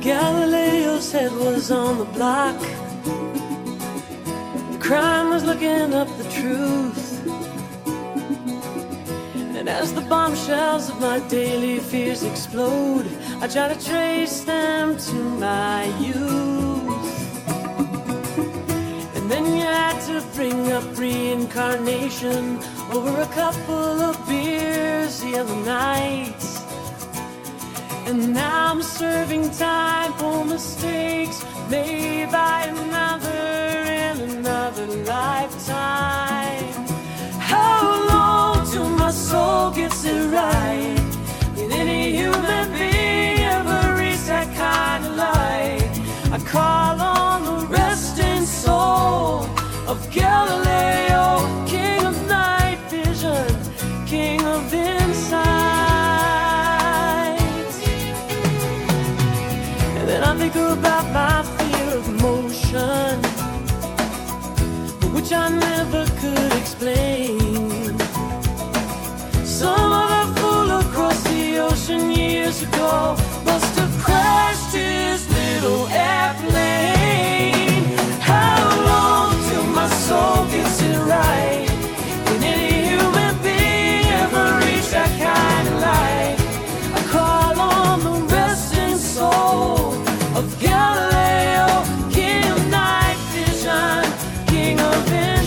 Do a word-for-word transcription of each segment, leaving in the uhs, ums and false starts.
Galileo's head was on the block. Crime was looking up the truth. And as the bombshells of my daily fears explode, I try to trace them to my youth. And then you had to bring up reincarnation over a couple of beers the other night. And now I'm serving time for mistakes made by another in another lifetime. How long till my soul gets it right? Can any human being ever reach that kind of light? I call on the resting soul of Galileo, king of night vision, king of insight. And I think about my fear of motion, which I never could explain. Some other fool across the ocean years ago must have crashed his little airplane. How long till my soul gets it right? Can any human being ever reach that kind of light? I call on the resting soul of Galileo, king of night vision, king of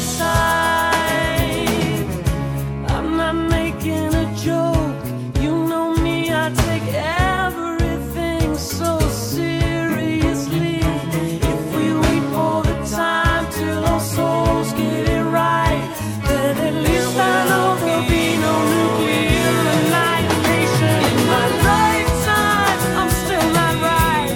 insight. I'm not making a joke, you know me, I take everything so seriously. If we wait for the time till our souls get it right, then at least I know there'll be no nuclear annihilation. In my lifetime, I'm still not right.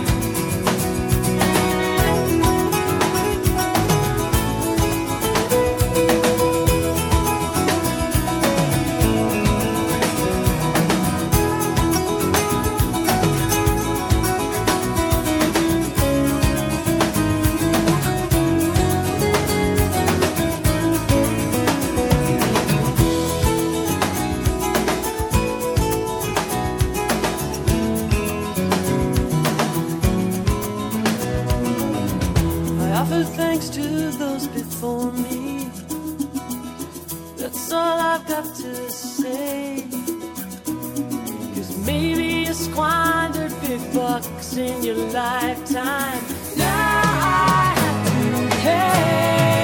I offer thanks to those before me. That's all I've got to say. Cause maybe you squandered big bucks in your lifetime. Now I have to pay.